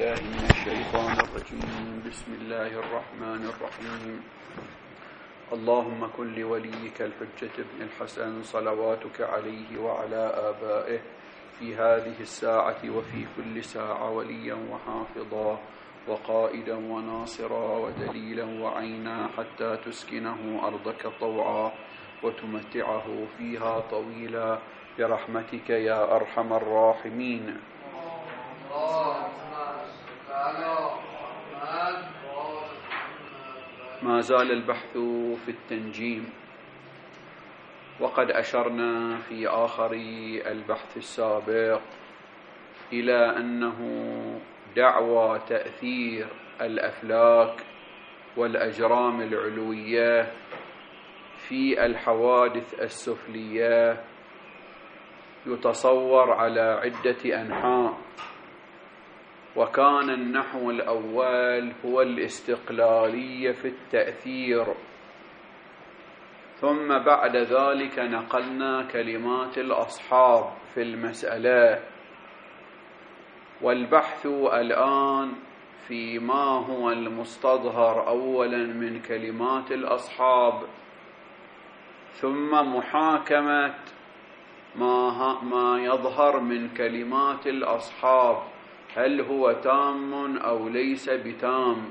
بالله من الشيطان الرجيم. بسم الله الرحمن الرحيم. اللهم كن لوليك الحجة ابن الحسن صلواتك عليه وعلى آبائه في هذه الساعة وفي كل ساعة وليا وحافظا وقائدا وناصرا ودليلا وعينا حتى تسكنه أرضك طوعا وتمتعه فيها طويلا برحمتك يا أرحم الراحمين. ما زال البحث في التنجيم، وقد أشرنا في آخر البحث السابق إلى أنه دعوى تأثير الأفلاك والأجرام العلوية في الحوادث السفلية يتصور على عدة أنحاء، وكان النحو الأول هو الاستقلالية في التأثير، ثم بعد ذلك نقلنا كلمات الأصحاب في المسألة، والبحث الآن فيما هو المستظهر أولا من كلمات الأصحاب، ثم محاكمة ما يظهر من كلمات الأصحاب، هل هو تام أو ليس بتام.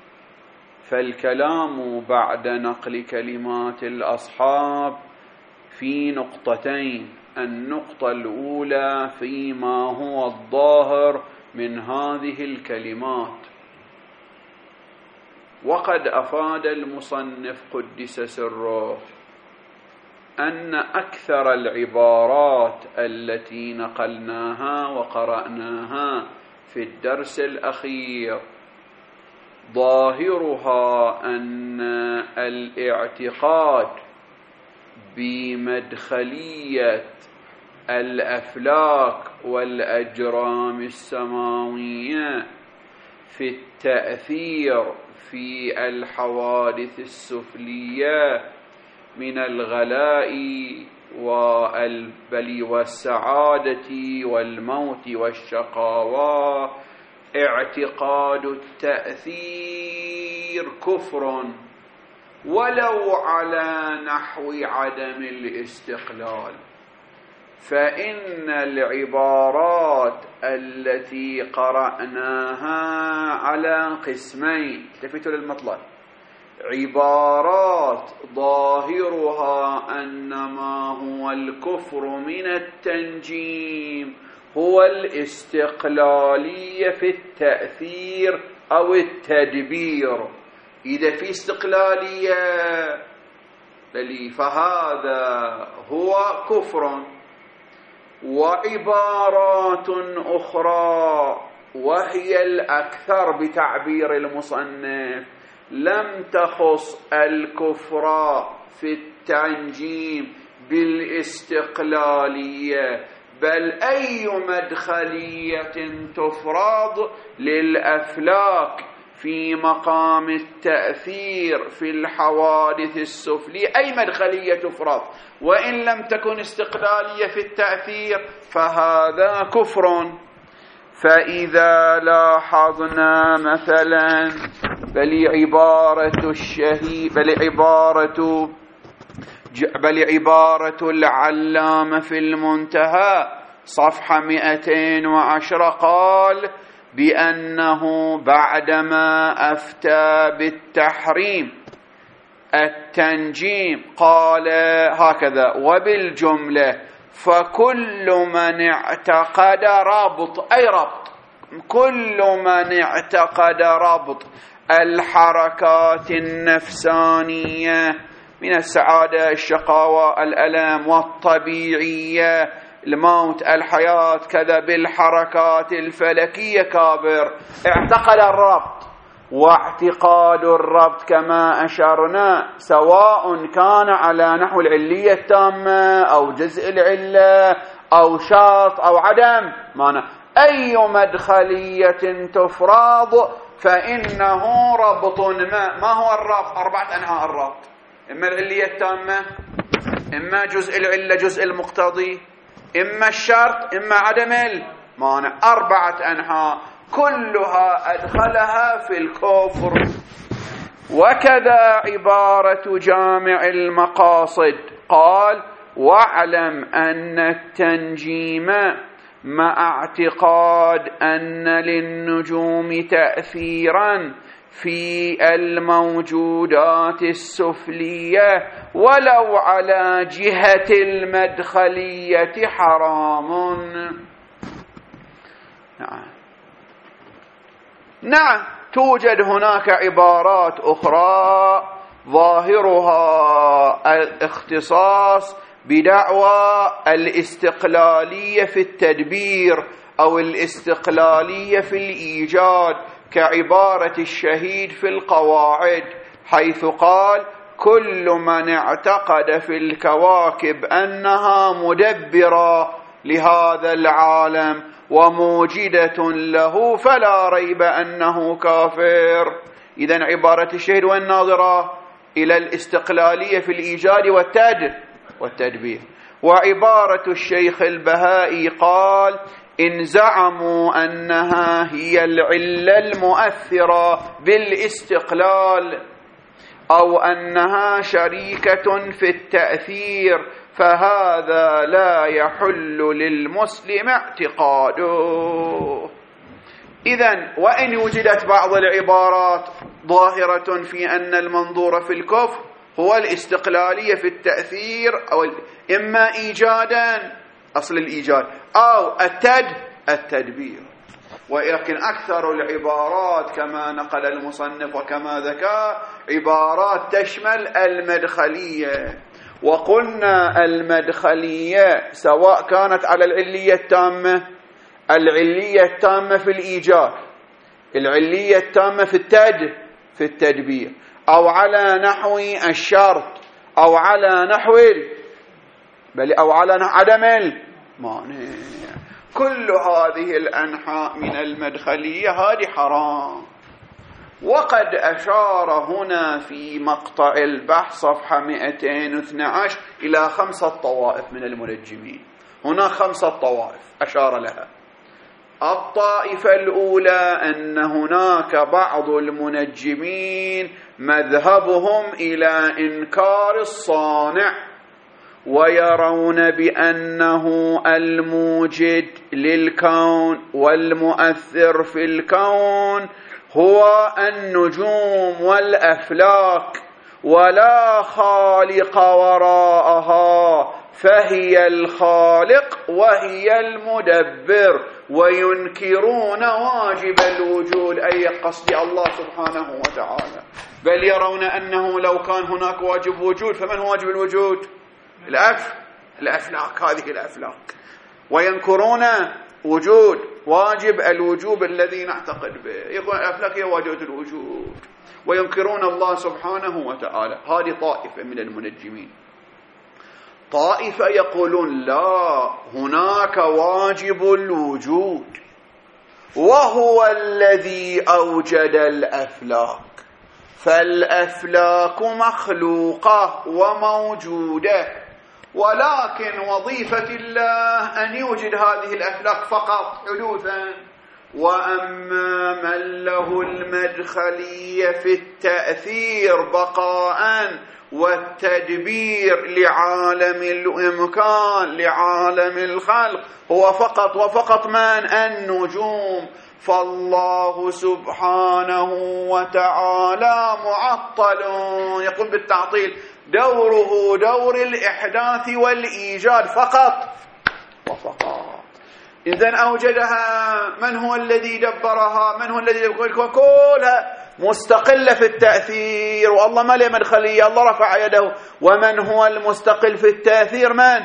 فالكلام بعد نقل كلمات الأصحاب في نقطتين: النقطة الأولى فيما هو الظاهر من هذه الكلمات، وقد أفاد المصنف قدس سره أن أكثر العبارات التي نقلناها وقرأناها في الدرس الأخير ظاهرها أن الاعتقاد بمدخلية الأفلاك والأجرام السماوية في التأثير في الحوادث السفلية من الغلاء والسعادة والموت والشقاوة اعتقاد التأثير كفر، ولو على نحو عدم الاستقلال. فإن العبارات التي قرأناها على قسمين، التفتوا للمطلب: عبارات ظاهرها أن ما هو الكفر من التنجيم هو الاستقلالية في التأثير أو التدبير. إذا في استقلالية فهذا هو كفر. وعبارات أخرى وهي الأكثر بتعبير المصنف لم تخص الكفر في التنجيم بالاستقلالية، بل أي مدخلية تفرض للأفلاك في مقام التأثير في الحوادث السفلية، أي مدخلية تفرض وإن لم تكن استقلالية في التأثير فهذا كفر. فإذا لاحظنا مثلا بل عبارة العلامة في المنتهى صفحة 210 قال بأنه بعدما أفتى بالتحريم التنجيم قال هكذا: وبالجملة فكل من اعتقد ربط، أي ربط، كل من اعتقد ربط الحركات النفسانية من السعادة الشقاوة الألم والطبيعية الموت الحياة كذا بالحركات الفلكية كابر. اعتقد الربط، واعتقاد الربط كما أشرنا سواء كان على نحو العلية التامة أو جزء العلة أو شرط أو عدم معنى، أي مدخلية تفرض فإنه ربط. ما هو الربط؟ 4 أنواع الربط: إما العلية التامة، إما جزء العلة جزء المقتضي، إما الشرط، إما عدم المانع. 4 أنحاء. كلها أدخلها في الكفر. وكذا عبارة جامع المقاصد قال: واعلم أن التنجيم مع اعتقاد أن للنجوم تأثيرا في الموجودات السفلية ولو على جهة المدخلية حرام. نعم توجد هناك عبارات أخرى ظاهرها الاختصاص بدعوى الاستقلالية في التدبير أو الاستقلالية في الإيجاد، كعبارة الشهيد في القواعد حيث قال: كل من اعتقد في الكواكب أنها مدبرة لهذا العالم وموجدة له فلا ريب أنه كافر. إذن عبارة الشهيد والناظرة إلى الاستقلالية في الإيجاد والتدبير. وعبارة الشيخ البهائي قال: إن زعموا أنها هي العلة المؤثرة بالاستقلال أو أنها شريكة في التأثير فهذا لا يحل للمسلم اعتقاده. إذن وإن وجدت بعض العبارات ظاهرة في أن المنظور في الكفر هو الاستقلالية في التأثير أو إما إيجادا أصل الإيجاد أو التدبير، ولكن أكثر العبارات كما نقل المصنف وكما ذكر عبارات تشمل المدخلية. وقلنا المدخلية سواء كانت على العلية التامة، العلية التامة في الإيجاد، العلية التامة في التدبير، أو على نحو الشرط، أو على نحو أو على عدم المانع. كل هذه الأنحاء من المدخلية هذه حرام. وقد أشار هنا في مقطع البحث صفحة 212 إلى 5 طوائف من المنجمين. هنا 5 طوائف أشار لها. الطائفة الأولى أن هناك بعض المنجمين مذهبهم إلى إنكار الصانع، ويرون بأنه الموجد للكون والمؤثر في الكون هو النجوم والأفلاك ولا خالق وراءها، فهي الخالق وهي المدبر، وينكرون واجب الوجود أي قصد الله سبحانه وتعالى، بل يرون أنه لو كان هناك واجب وجود فمن هو واجب الوجود؟ الأفلاك، هذه الأفلاك، وينكرون وجود واجب الوجوب الذي نعتقد به، يقول الأفلاك هي واجب الوجود، وينكرون الله سبحانه وتعالى. هذه طائفة من المنجمين. طائفة يقولون لا، هناك واجب الوجود وهو الذي أوجد الأفلاك، فالأفلاك مخلوقة وموجودة، ولكن وظيفة الله أن يوجد هذه الأفلاك فقط حدوثا. وأما من له المدخلية في التأثير بقاء والتدبير لعالم الإمكان لعالم الخلق هو فقط وفقط من النجوم، فالله سبحانه وتعالى معطل، يقول بالتعطيل دوره دور الإحداث والإيجاد فقط وفقط. إذن أوجدها، من هو الذي دبرها؟ من هو الذي كلها مستقلة في التأثير، والله ما له مدخلية، الله رفع يده. ومن هو المستقل في التأثير؟ من؟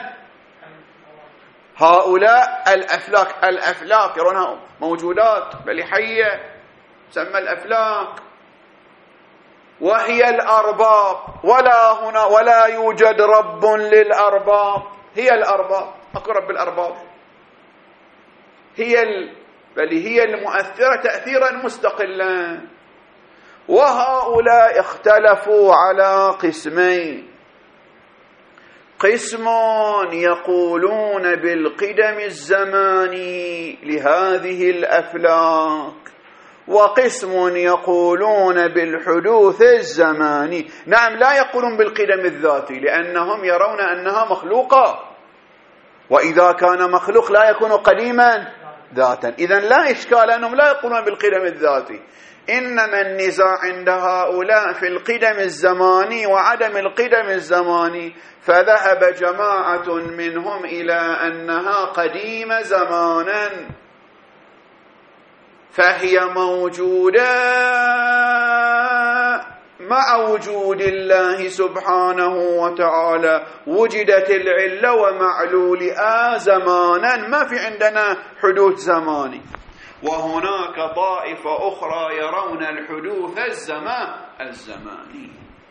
هؤلاء الأفلاك يرونها موجودات بل حية، تسمى الأفلاك، وهي الأرباب، ولا يوجد رب للأرباب، هي الأرباب، أكو رب الأرباب، بل هي المؤثرة تأثيرا مستقلا. وهؤلاء اختلفوا على قسمين: قسم يقولون بالقدم الزماني لهذه الأفلاك، وقسم يقولون بالحدوث الزماني. نعم، لا يقولون بالقدم الذاتي لأنهم يرون أنها مخلوقة، وإذا كان مخلوق لا يكون قديما ذاتا، إذن لا إشكال أنهم لا يقولون بالقدم الذاتي. إنما النزاع عند هؤلاء في القدم الزماني وعدم القدم الزماني، فذهب جماعة منهم إلى أنها قديمة زمانا، فهي موجودة مع وجود الله سبحانه وتعالى، وجدت العلة ومعلولها زمانا، ما في عندنا حدوث زماني. وهناك طائفة أخرى يرون الحدوث الزماني.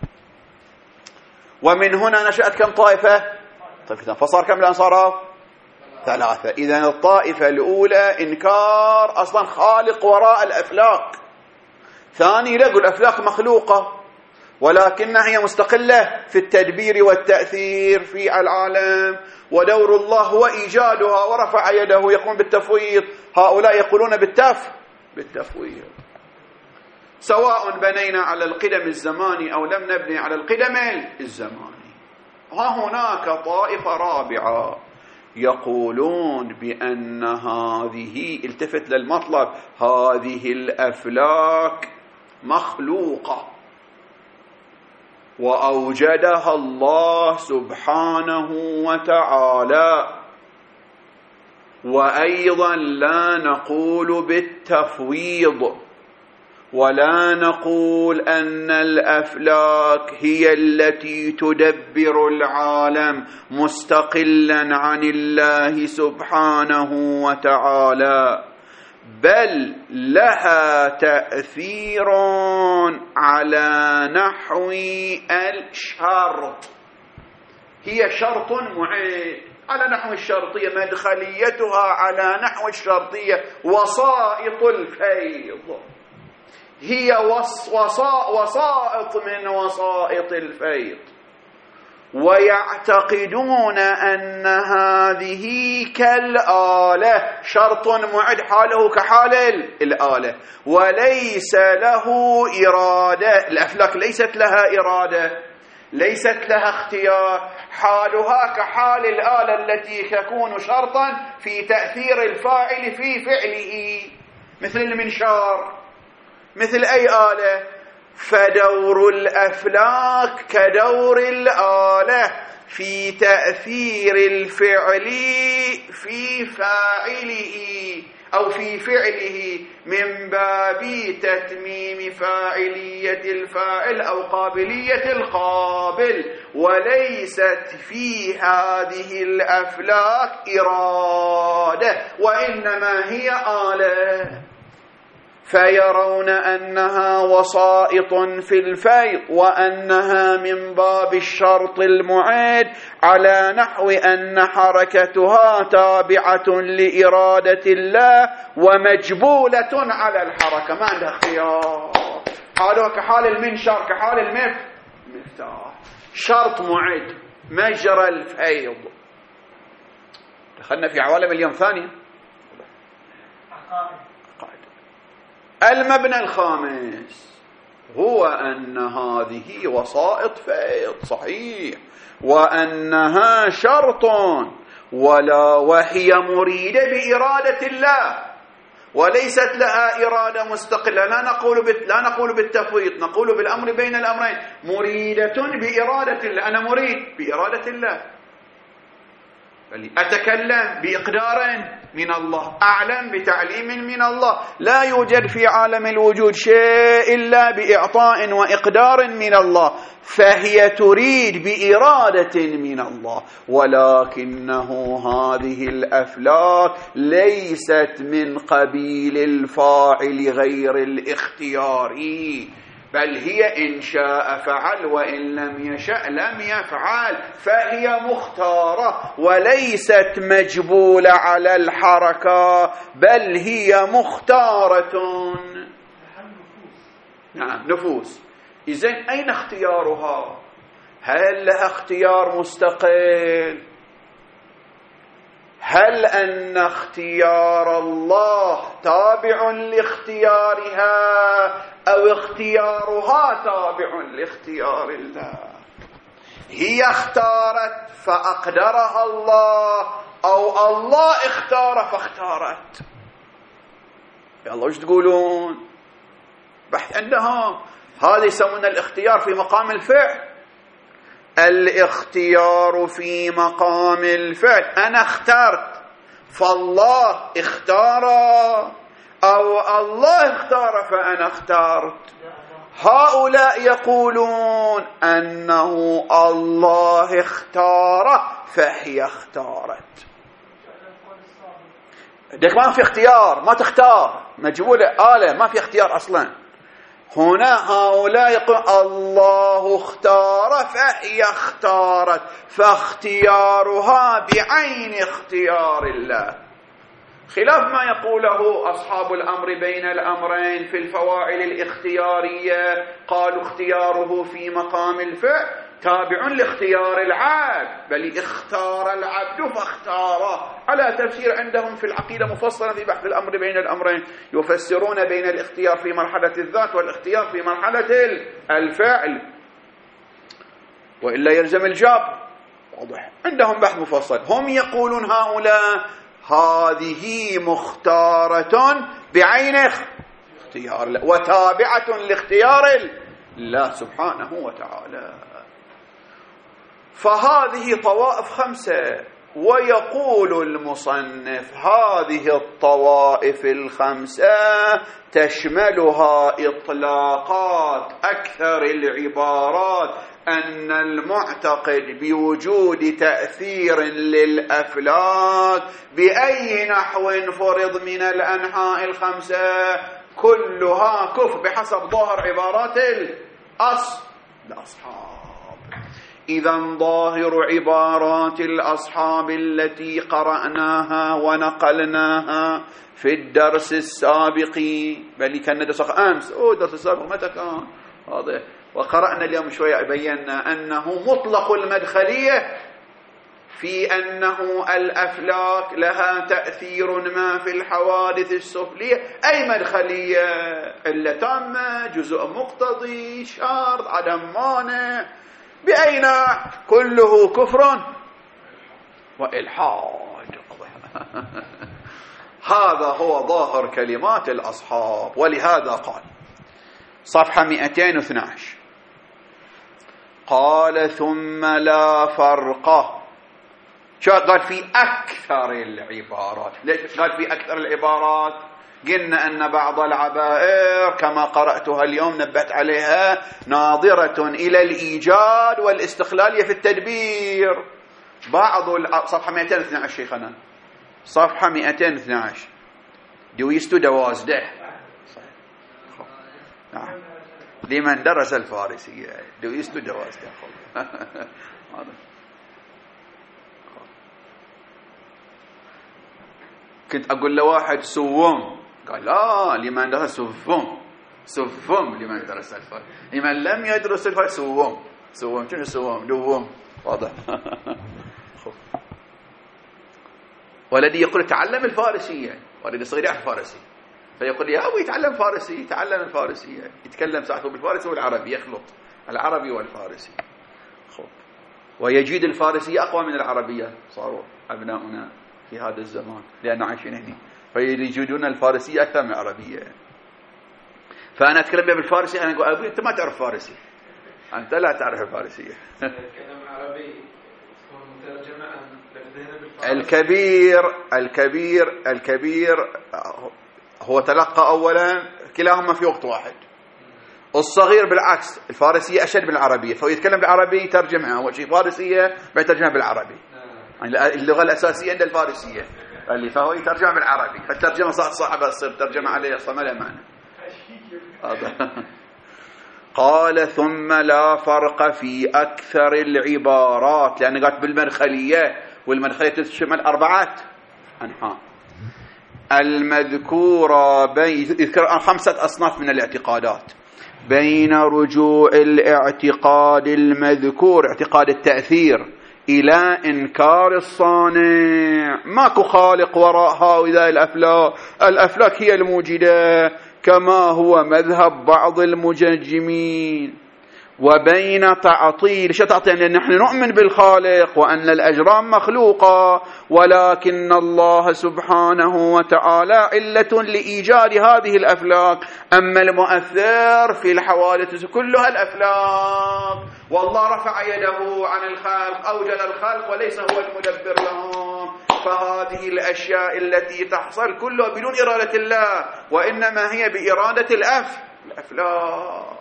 ومن هنا نشأت كم طائفة؟ طائفتان، فصار كم الآن؟ صار 3. إذن الطائفة الأولى إنكار أصلا خالق وراء الأفلاك، ثاني يقول الأفلاك مخلوقة ولكنها هي مستقلة في التدبير والتأثير في العالم، ودور الله هو إيجادها ورفع يده يقوم بالتفويض. هؤلاء يقولون بالتفويض، سواء بنينا على القدم الزماني أو لم نبني على القدم الزماني. هناك طائفة رابعة يقولون بأن هذه، التفت للمطلب، هذه الأفلاك مخلوقة وأوجدها الله سبحانه وتعالى، وأيضا لا نقول بالتفويض، ولا نقول أن الأفلاك هي التي تدبر العالم مستقلا عن الله سبحانه وتعالى، بل لها تأثير على نحو الشرط، هي شرط معين على نحو الشرطية، مدخليتها على نحو الشرطية، وسائط الفيض، هي وسائط من وسائط الفيض. ويعتقدون أن هذه كالآلة، شرط معد حاله كحال الآلة، وليس له إرادة. الأفلاك ليست لها إرادة، ليست لها اختيار، حالها كحال الآلة التي تكون شرطا في تأثير الفاعل في فعله، مثل المنشار، مثل أي آلة. فدور الأفلاك كدور الآلة في تأثير الفعل في فاعله أو في فعله، من باب تتميم فاعلية الفاعل أو قابلية القابل، وليست في هذه الأفلاك إرادة، وإنما هي آلة. فيرون أنها وسائط في الفيض، وأنها من باب الشرط المعد، على نحو أن حركتها تابعة لإرادة الله ومجبولة على الحركة، ما عندها اختيار، حالها كحال المنشار، كحال المفتاح، شرط معد، مجرى الفيض. دخلنا في عوالم اليوم ثانية. المبنى الخامس هو أن هذه وسائط فيض صحيح، وأنها شرط، وهي مريدة بإرادة الله، وليست لها إرادة مستقلة. لا نقول بالتفويض، نقول بالأمر بين الأمرين، مريدة بإرادة الله. أنا مريد بإرادة الله، أتكلم بإقدار من الله، أعلم بتعليم من الله. لا يوجد في عالم الوجود شيء إلا بإعطاء وإقدار من الله، فهي تريد بإرادة من الله. ولكنه هذه الأفلاك ليست من قبيل الفاعل غير الاختياري، بل هي إن شاء فعل وإن لم يشأ لم يفعل، فهي مختارة وليست مجبولة على الحركة، بل هي مختارة. نعم، نفوس. إذن أين اختيارها؟ هل لها اختيار مستقل؟ هل أن اختيار الله تابع لاختيارها أو اختيارها تابع لاختيار الله؟ هي اختارت فأقدرها الله أو الله اختار فاختارت؟ يا الله وش تقولون؟ بحث عندهم. هذا يسمون الاختيار في مقام الفعل. الاختيار في مقام الفعل، أنا اخترت فالله اختار أو الله اختار فأنا اخترت. هؤلاء يقولون أنه الله اختار فهي اختارت. ديك ما في اختيار، ما تختار، مجبولة آلة، ما في اختيار أصلا. هنا هؤلاء يقول الله اختار فهي اختارت، فاختيارها بعين اختيار الله، خلاف ما يقوله أصحاب الأمر بين الأمرين في الفواعل الاختيارية. قالوا اختياره في مقام الفعل تابع لاختيار العبد، بل اختار العبد فاختاره، على تفسير عندهم في العقيدة مفصلة في بحث الأمر بين الأمرين، يفسرون بين الاختيار في مرحلة الذات والاختيار في مرحلة الفعل، وإلا يلزم الجاب. واضح عندهم بحث مفصل. هم يقولون هؤلاء هذه مختارة بعين اختيار الله وتابعة لاختيار الله سبحانه وتعالى. فهذه طوائف 5. ويقول المصنف هذه الطوائف 5 تشملها إطلاقات أكثر العبارات أن المعتقد بوجود تأثير للأفلاك بأي نحو فرض من الأنحاء 5 كلها كفر بحسب ظاهر عبارات الأصحاب. إذن ظاهر عبارات الأصحاب التي قرأناها ونقلناها في الدرس السابق، بل كان درس أمس درس السابق متى كان واضح، وقرأنا اليوم شوية بينا أنه مطلق المدخلية في أنه الأفلاك لها تأثير ما في الحوادث السفلية، أي مدخلية إلا تامة جزء مقتضي شرط عدم مانع بأين كله كفر وإلحاد. هذا هو ظاهر كلمات الأصحاب. ولهذا قال صفحة 212 قال ثم لا فرق. شو قال في أكثر العبارات؟ ليش قال في أكثر العبارات؟ قلنا أن بعض العبائر كما قرأتها اليوم نبهت عليها ناظرة إلى الإيجاد والاستقلالية في التدبير. بعض صفحة 212 شيخنا، صفحة 212 دويستو دوازده. نعم لمن درس الفارسية دويستو دوازده. كنت أقول لواحد سوم، قال لا لمن درس سفم لمن درس الفارسية، لمن لم يدرس الفارسية سوم شنو سوم دوم. واضح. ولدي يقول تعلم الفارسية، ولدي صغير يعرف الفارسي فيقول يا أبوي يتعلم فارسي، يتعلم الفارسية، يتكلم ساعته بالفارسي والعربي، يخلط العربي والفارسي. ويجيد الفارسية أقوى من العربية، صاروا أبناؤنا في هذا الزمان لأن عايشين هنا فيجيدون الفارسية أكثر من العربية. فأنا أتكلم بالفارسي، أنا أقول أبوي أنت ما تعرف فارسي، أنت لا تعرف الفارسية. الكلام عربي مترجمة الكبير هو تلقى أولا كلاهما في وقت واحد. الصغير بالعكس الفارسية أشد من العربية، فهو يتكلم بالعربي يترجمها أول شيء فارسية بيترجمها بالعربي. اللغة الأساسية عند الفارسية فهو يترجمها بالعربي، فالترجمة صعبة تصير ترجمة عليه أصلا ما له معنى. قال ثم لا فرق في أكثر العبارات، لأن قالت بالمدخلية، والمدخلية تشمل 4 أنحاء المذكورة يذكر 5 أصناف من الاعتقادات بين رجوع الاعتقاد المذكور اعتقاد التأثير إلى إنكار الصانع. ماكو خالق وراء هؤلاء الأفلاك هي الموجدة كما هو مذهب بعض المججمين، وبين تعطيل شو تعطيل؟ لأن نحن نؤمن بالخالق وأن الأجرام مخلوقة، ولكن الله سبحانه وتعالى علة لإيجاد هذه الأفلاك، أما المؤثر في الحوادث كلها الأفلاك، والله رفع يده عن الخلق أوجد الخلق وليس هو المدبر لهم. فهذه الأشياء التي تحصل كلها بدون إرادة الله، وإنما هي بإرادة الأفلاك.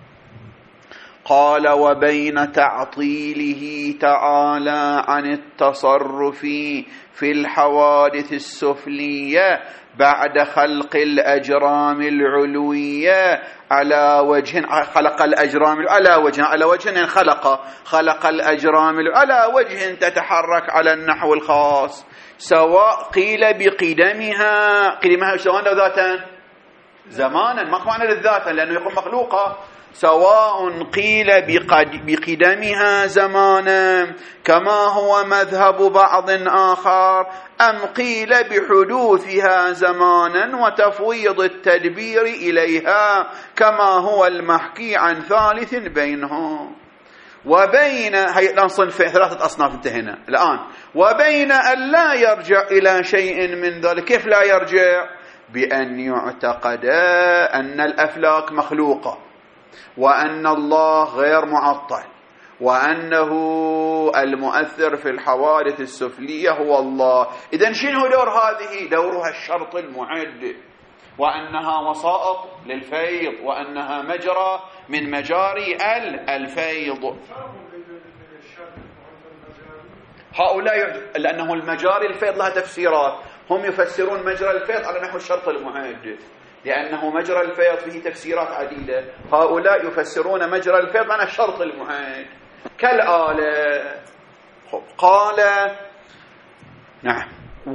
قال وبين تعطيله تعالى عن التصرف في الحوادث السفلية بعد خلق الأجرام العلوية على وجه خلق الأجرام على وجه خلق الأجرام على وجه تتحرك على النحو الخاص، سواء قيل بقدمها سواء ذاتا زمانا ما معنى للذات لأنه يكون مخلوقة، سواء قيل بقدمها زمانا كما هو مذهب بعض آخر، أم قيل بحدوثها زمانا وتفويض التدبير إليها كما هو المحكي عن ثالث بينهم. وبين الآن صنف ثلاثة أصناف انتهينا الآن. وبين أن لا يرجع إلى شيء من ذلك. كيف لا يرجع؟ بأن يعتقد أن الأفلاك مخلوقة، وأن الله غير معطل، وأنه المؤثر في الحوادث السفلية هو الله. إذن شنو دور هذه؟ دورها الشرط المعد، وأنها وسائط للفيض، وأنها مجرى من مجاري الفيض. هؤلاء لأنه المجاري الفيض لها تفسيرات، هم يفسرون مجرى الفيض على نحو الشرط المعد، لأنه مجرى الفيض فيه تفسيرات عديدة. هؤلاء يفسرون مجرى الفيض على الشرط المعد كالآلة. قال نعم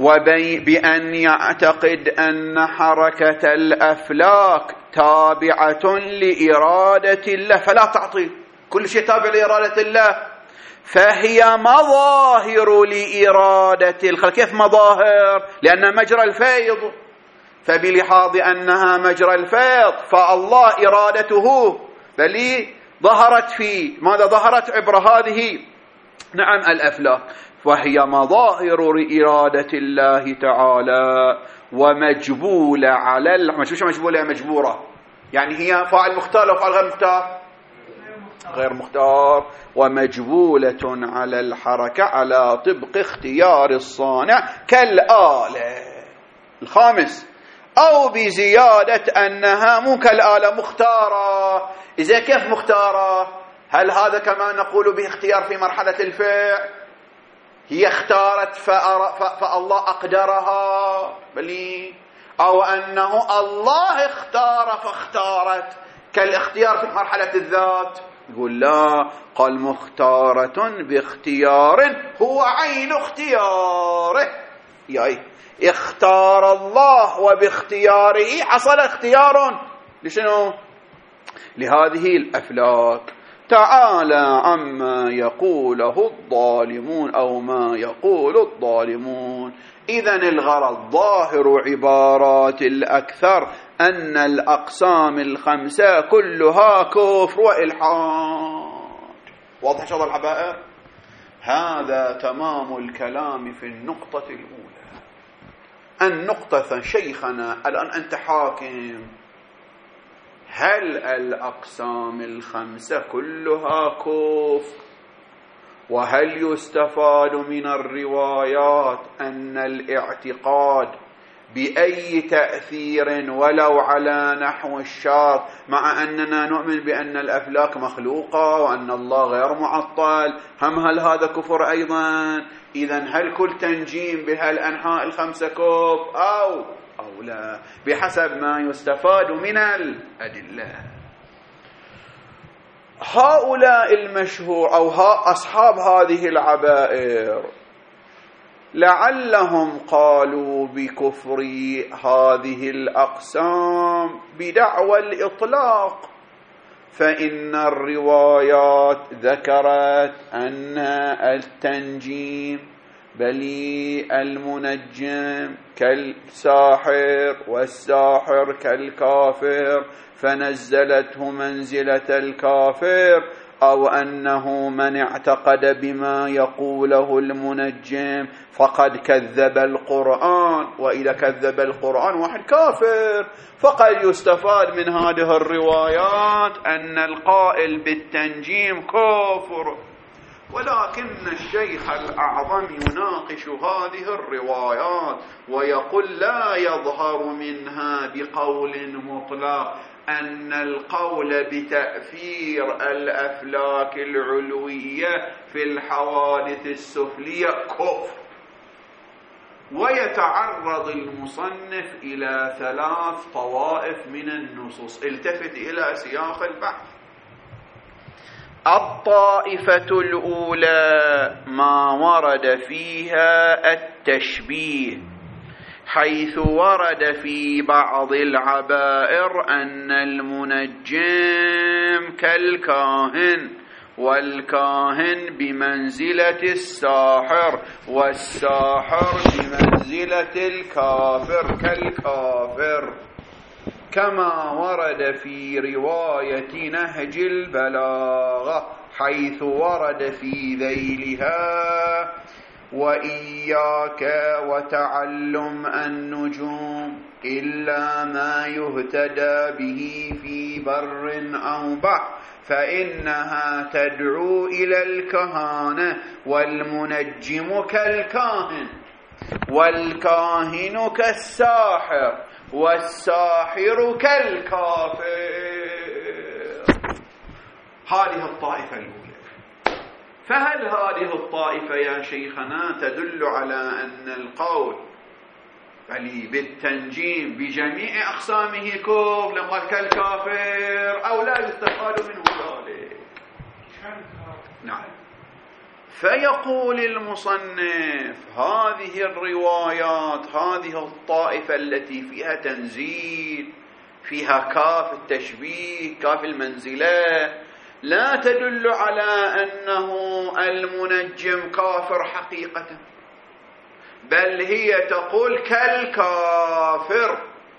بأن يعتقد أن حركة الأفلاك تابعة لإرادة الله، فلا تعطيل، كل شيء تابع لإرادة الله، فهي مظاهر لإرادة الخلق. كيف مظاهر؟ لأن مجرى الفيض، فبلحاظ أنها مجرى الفيض فالله إرادته بل ظهرت في ماذا؟ ظهرت عبر هذه نعم الأفلاك، وهي مظاهر إرادة الله تعالى ومجبولة على شو مجبولة؟ مجبورة، يعني هي فاعل مختار أو فاعل غير مختار؟ غير مختار. ومجبولة على الحركة على طبق اختيار الصانع كالآلة. الخامس أو بزيادة أنها مو كالآلة مختارة. إذا كيف مختارة؟ هل هذا كما نقول باختيار في مرحلة الفعل؟ هي اختارت فالله أقدرها بلي، أو أنه الله اختار فاختارت كالاختيار في مرحلة الذات؟ يقول لا، قال مختارة باختيار هو عين اختياره، يعني اختار الله وباختياره حصل اختيار لشنو؟ لهذه الأفلاك. تعالى عما يقوله الظالمون أو ما يقول الظالمون. إذن الغرض ظاهر عبارات الأكثر أن الأقسام الخمسة كلها كفر وإلحاد. واضح شغل الحبائر؟ هذا تمام الكلام في النقطة الأولى. النقطة شيخنا الآن أنت حاكم، هل الأقسام الخمسة كلها كفر؟ وهل يستفاد من الروايات أن الاعتقاد بأي تأثير ولو على نحو الشرط، مع أننا نؤمن بأن الأفلاك مخلوقة وأن الله غير معطل، هل هذا كفر أيضا؟ إذن هل كل تنجيم بهالأنحاء الخمسة كفر أو لا؟ بحسب ما يستفاد من الأدلة. هؤلاء المشهور أو أصحاب هذه العبائر لعلهم قالوا بكفر هذه الأقسام بدعوى الإطلاق، فإن الروايات ذكرت أن التنجيم بل المنجم كالساحر والساحر كالكافر فنزلته منزلة الكافر، أو أنه من اعتقد بما يقوله المنجم فقد كذب القرآن، وإذا كذب القرآن واحد كافر. فقد يستفاد من هذه الروايات أن القائل بالتنجيم كافر، ولكن الشيخ الأعظم يناقش هذه الروايات ويقول لا يظهر منها بقول مطلق أن القول بتأثير الأفلاك العلوية في الحوادث السفلية كفر. ويتعرض المصنف إلى 3 طوائف من النصوص. التفت إلى سياق البحث. الطائفة الأولى ما ورد فيها التشبيه، حيث ورد في بعض العبائر أن المنجم كالكاهن، والكاهن بمنزلة الساحر، والساحر بمنزلة الكافر كالكافر، كما ورد في رواية نهج البلاغة حيث ورد في ذيلها وإياك وتعلم النجوم إلا ما يهتدى به في بر أو بحر فإنها تدعو إلى الكهانة، والمنجم كالكاهن، والكاهن كالساحر، والساحر كالكافر. هذه الطائفة الأولى. فهل هذه الطائفة يا شيخنا تدل على أن القول بالتنجيم بجميع أقسامه كفر لقد كالكافر، أو لا يستفاد منه ذلك؟ نعم. فيقول المصنف هذه الروايات، هذه الطائفة التي فيها تنزيل، فيها كاف التشبيه، كاف المنزلة، لا تدل على أنه المنجم كافر حقيقة، بل هي تقول كالكافر.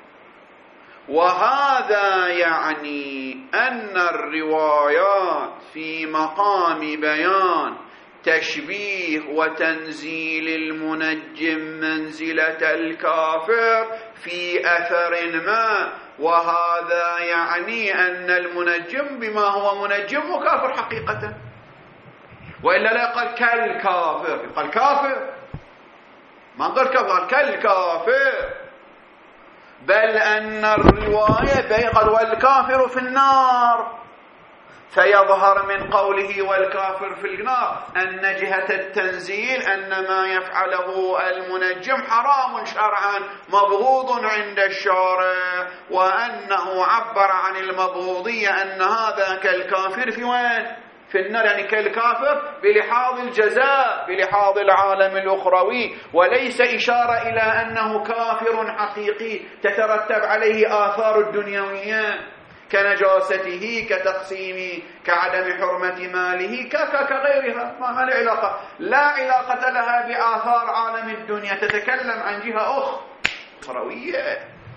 وهذا يعني أن الروايات في مقام بيان تشبيه وتنزيل المنجم منزلة الكافر في أثر ما، وهذا يعني أن المنجم بما هو منجم وكافر حقيقة، وإلا لا يقال كالكافر، يقال كافر، ما قال كافر، كالكافر. بل أن الرواية بيقال والكافر في النار، فيظهر من قوله والكافر في النار أن جهة التنزيل أن ما يفعله المنجم حرام شرعا مبغوض عند الشارع، وأنه عبر عن المبغوضية أن هذا كالكافر في وين؟ في النار، يعني كالكافر بلحاظ الجزاء، بلحاظ العالم الأخروي، وليس إشارة إلى أنه كافر حقيقي تترتب عليه آثار الدنيوية كنجاسته، كتقسيم، كعدم حرمة ماله، كغيرها، ما له علاقة، لا علاقة لها بآثار عالم الدنيا، تتكلم عن جهة أخروية.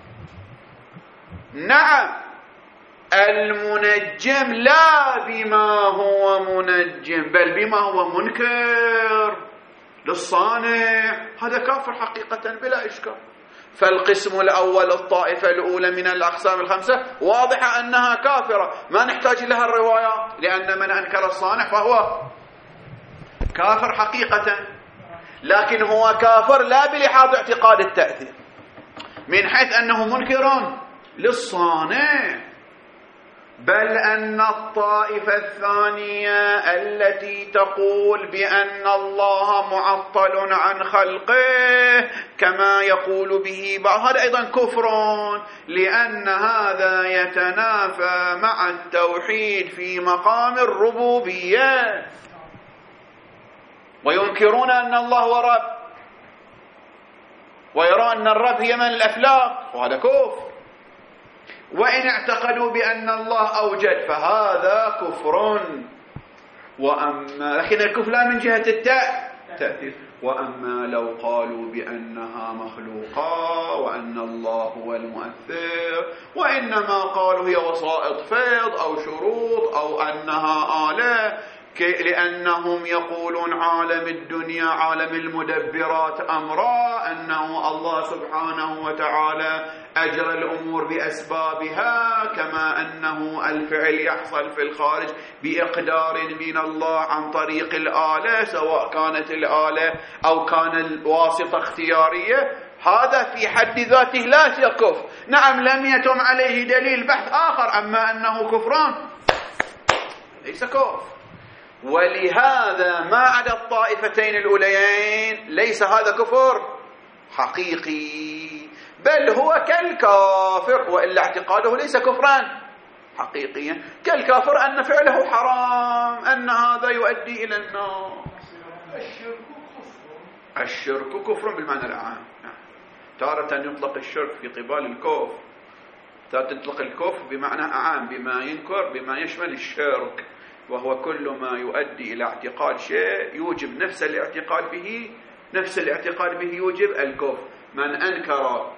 نعم، المنجم لا بما هو منجم بل بما هو منكر للصانع، هذا كافر حقيقة بلا إشكال. فالقسم الأول، الطائفة الأولى من الأقسام ال5 واضحة أنها كافرة، ما نحتاج لها الروايات، لأن من أنكر الصانع فهو كافر حقيقة، لكن هو كافر لا بلحاظ اعتقاد التأثير، من حيث أنه منكر للصانع. بل أن الطائفة الثانية التي تقول بأن الله معطل عن خلقه كما يقول به بعض، هذا أيضا كفر، لأن هذا يتنافى مع التوحيد في مقام الربوبية، وينكرون أن الله هو رب، ويرى أن الرب هي من الأفلاك، وهذا كفر. وإن اعتقدوا بأن الله أوجد فهذا كفر. وأما لكن الكفر لا من جهة التأثير. وأما لو قالوا بأنها مخلوقة وأن الله هو المؤثر وإنما قالوا هي وسائط فيض أو شروط أو أنها آلة لأنهم يقولون عالم الدنيا عالم المدبرات أمرا، أنه الله سبحانه وتعالى أجرى الأمور بأسبابها كما أنه الفعل يحصل في الخارج بإقدار من الله عن طريق الآلة سواء كانت الآلة أو كان الواسطة اختيارية. هذا في حد ذاته لا يكف. نعم لم يتم عليه دليل بحث آخر، أما أنه كفران ليس كفر. ولهذا ما عدا الطائفتين الأوليين ليس هذا كفر حقيقي، بل هو كالكافر، وإلا اعتقاده ليس كفرا حقيقيا. كالكافر أن فعله حرام، أن هذا يؤدي إلى النار. الشرك كفر بالمعنى العام. تارة يطلق الشرك في قبال الكفر، تارة تطلق الكفر بمعنى أعام بما ينكر بما يشمل الشرك، وهو كل ما يؤدي إلى اعتقاد شيء يوجب نفس الاعتقاد به، نفس الاعتقاد به يوجب الكفر. من أنكر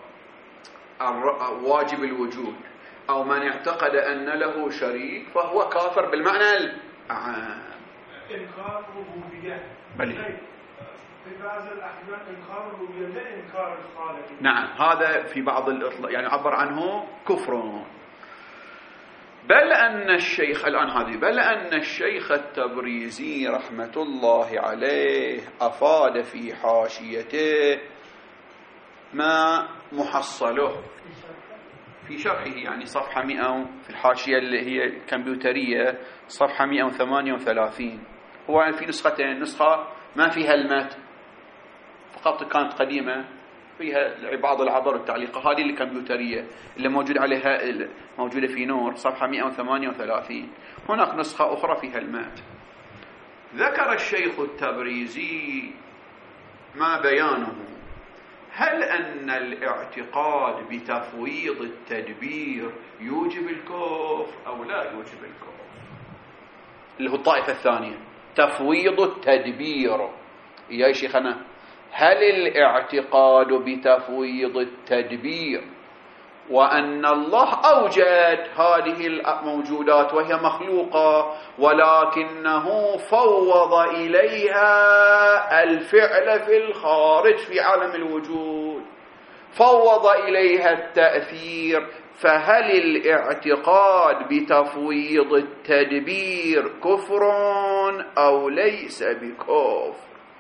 واجب الوجود أو من اعتقد أن له شريك فهو كافر بالمعنى العام. إنكار الربوبية في بعض الأحيان إنكار الربوبية لا إنكار الخالق. نعم هذا في بعض الإطلاق يعني عبر عنه كفر. بل أن الشيخ التبريزي رحمة الله عليه أفاد في حاشيته ما محصله في شرحه، يعني صفحة 100 في الحاشية اللي هي الكمبيوترية صفحة 138. هو في نسختين، نسخة ما فيها المتن فقط كانت قديمة فيها بعض العبر والتعليقات، هذه الكمبيوترية اللي موجود عليها موجودة في نور صفحة 138. هناك نسخة أخرى فيها المتن. ذكر الشيخ التبريزي ما بيانه هل أن الاعتقاد بتفويض التدبير يوجب الكفر أو لا يوجب الكفر، اللي هو الطائفة الثانية تفويض التدبير. يا شيخنا هل الاعتقاد بتفويض التدبير وأن الله أوجد هذه الموجودات وهي مخلوقة ولكنه فوض إليها الفعل في الخارج في عالم الوجود، فوض إليها التأثير، فهل الاعتقاد بتفويض التدبير كفر أو ليس بكفر؟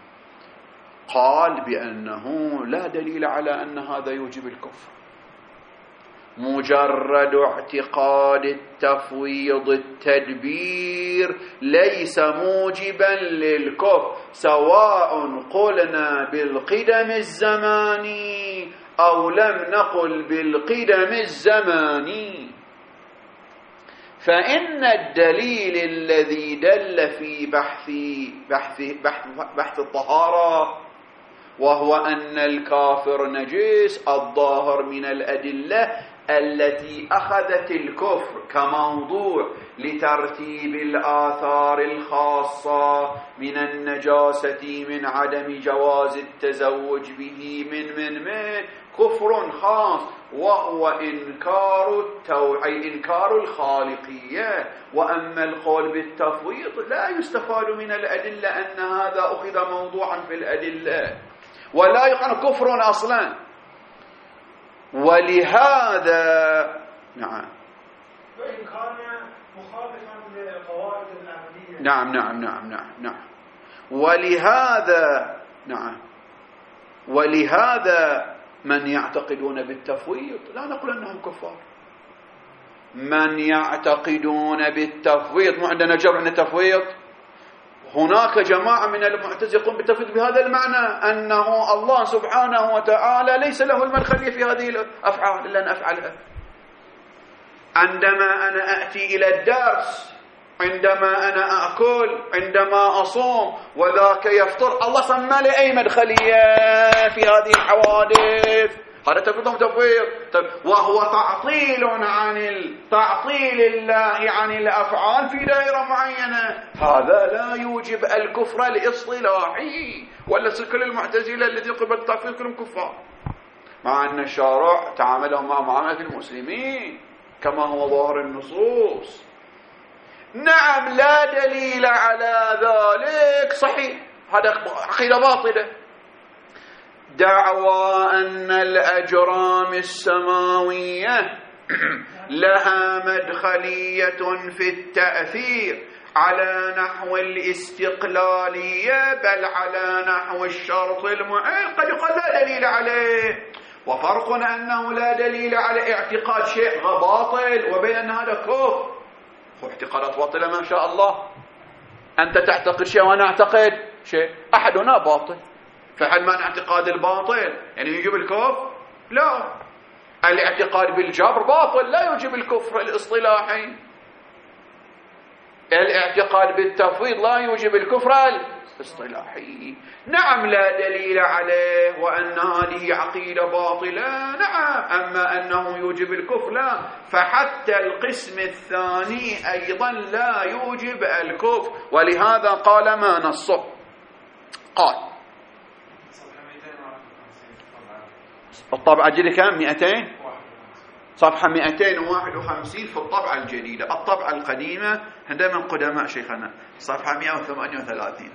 قال بأنه لا دليل على أن هذا يوجب الكفر. مجرد اعتقاد التفويض التدبير ليس موجبا للكفر، سواء قلنا بالقدم الزماني أو لم نقل بالقدم الزماني. فإن الدليل الذي دل في بحث الطهارة وهو أن الكافر نجس الظاهر من الأدلة التي أخذت الكفر كموضوع لترتيب الآثار الخاصة من النجاسة من عدم جواز التزوج به من كفر خاص، وهو إنكار الخالقية. وأما القول بالتفويض لا يستفاد من الأدلة أن هذا أخذ موضوعا في الأدلة ولا يقع كفر أصلا. ولهذا نعم وإن كان مخالفا لقواعد الأهلية. نعم ولهذا من يعتقدون بالتفويض لا نقول أنهم كفار. من يعتقدون بالتفويض، ما عندنا جبر عن التفويض. هناك جماعة من المعتزلة يقولون بالتفويض بهذا المعنى أنه الله سبحانه وتعالى ليس له المدخلية في هذه الأفعال إلا أن أفعلها. عندما أنا أأتي إلى الدرس، عندما أنا أأكل، عندما أصوم وذاك يفطر، الله سمى لي أي مدخلية في هذه الحوادث؟ هذا تفويضهم تفويض، وهو تعطيل الله عن الأفعال في دائرة معينة. هذا لا يوجب الكفر الإصطلاحي، ولا كل المعتزلة الذي يقول بالتفويض كلهم كفار، مع أن الشارع تعاملهم مع معاملة المسلمين كما هو ظاهر النصوص. نعم لا دليل على ذلك، صحيح، هذا عقيدة باطلة. دعوى أن الأجرام السماوية لها مدخلية في التأثير على نحو الاستقلالية بل على نحو الشرط المعين، قد يقال لا دليل عليه. وفرق أنه لا دليل على اعتقاد شيء باطل وبين أن هذا كفر. اعتقادات باطلة ما شاء الله، أنت تعتقد شيء وأنا أعتقد شيء، أحدنا باطل، فهل معنى اعتقاد الباطل يعني يجب الكفر؟ لا، الاعتقاد بالجبر باطل لا يوجب الكفر الاصطلاحي، الاعتقاد بالتفويض لا يوجب الكفر الاصطلاحي. نعم لا دليل عليه وأن هذه عقيدة باطلة، نعم، أما أنه يوجب الكفر لا. فحتى القسم الثاني أيضا لا يوجب الكفر، ولهذا قال ما نصه، قال الطبعة الجديدة كم؟ 200 صفحة 251 في الطبعة الجديدة. الطبعة القديمة عندما قدماء شيخنا صفحة 138.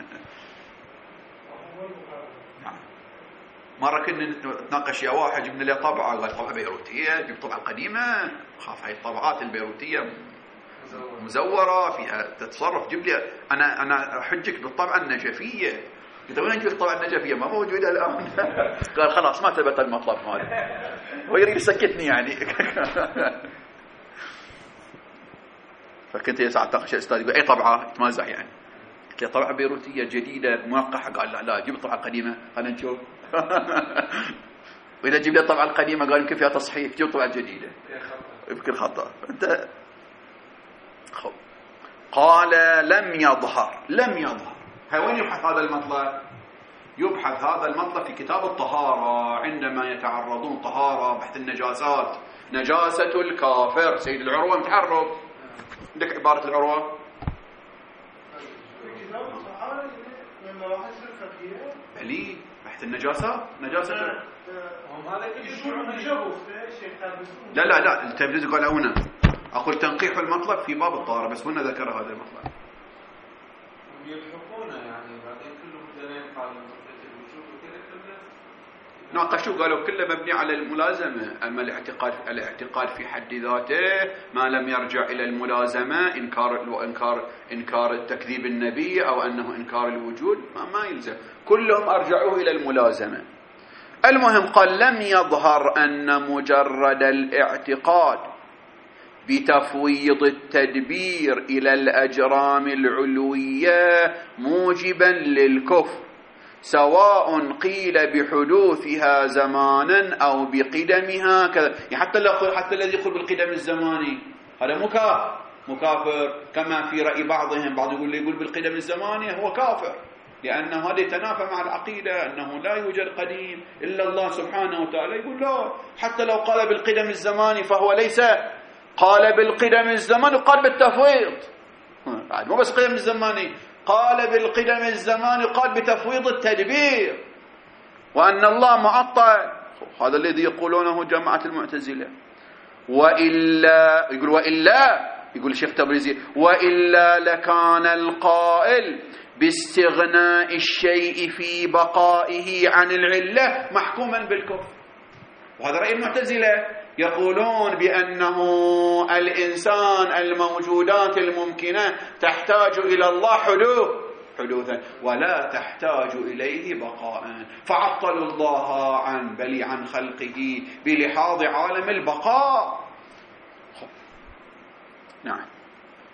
مرة كنا نتناقش يا واحد جبنا لي طبعة، قال طبعة بيروتية، جبت طبعة قديمة، خاف هاي الطبعات البيروتية مزورة فيها تتصرف، جيب لي أنا أحجك بالطبعة النجفية. قلت وين نجيب الطبعة النجفية؟ ما موجودة الآن. قال خلاص ما ثبت المطلب هذا، هو يريد يسكتني يعني. فكنت يسعى تناقش الأستاذ يقول أي طبعة؟ تمازح يعني. قلت له طبعة بيروتية جديدة موقعة. قال لا جيب الطبعة القديمة خلينا نشوف. وإذا جيب لي الطبعة القديمة قال يمكن فيها تصحيح، جيب الطبعة الجديدة يمكن خطأ. أنت قال لم يظهر. وين يبحث هذا المطلب؟ يبحث هذا المطلب في كتاب الطهارة، عندما يتعرضون طهارة بحث النجاسات، نجاسة الكافر. سيد العروة متعرض، عندك عبارة العروة بلي بحث النجاسات، نجاسة لا التبريز قال هنا، أقول تنقيح المطلب في باب الطهارة، بس هنا ذكر هذا المطلب. يلحقونه يعني بعدين كلهم بدنا يقال الوجود وكذا ناقشوا قالوا كله مبني على الملازمة، أما الاعتقاد في حد ذاته ما لم يرجع إلى الملازمة، إنكار التكذيب النبي أو أنه إنكار الوجود ما يلزم، كلهم أرجعوه إلى الملازمة. المهم قال لم يظهر أن مجرد الاعتقاد بتفويض التدبير إلى الأجرام العلوية موجبا للكفر، سواء قيل بحدوثها زمانا أو بقدمها كذا. يعني حتى الذي يقول بالقدم الزماني هذا مكافر، كما في رأي بعضهم، بعض يقول بالقدم الزماني هو كافر، لأنه هذا يتنافى مع العقيدة أنه لا يوجد قديم إلا الله سبحانه وتعالى. يقول لا، حتى لو قال بالقدم الزماني فهو ليس قال بالقدم الزماني، قال بالتفويض، مو بس قدم الزماني، قال بالقدم الزماني، قال بتفويض التدبير، وأن الله معطل. هذا الذي يقولونه جماعة المعتزلة. وإلا يقول الشيخ تبريزي وإلا لكان القائل باستغناء الشيء في بقائه عن العلة محكوما بالكفر. وهذا رأي المعتزلة، يقولون بأنه الإنسان الموجودات الممكنة تحتاج إلى الله حدوثا ولا تحتاج إليه بقاء، فعطلوا الله عن خلقه بلحاظ عالم البقاء. نعم.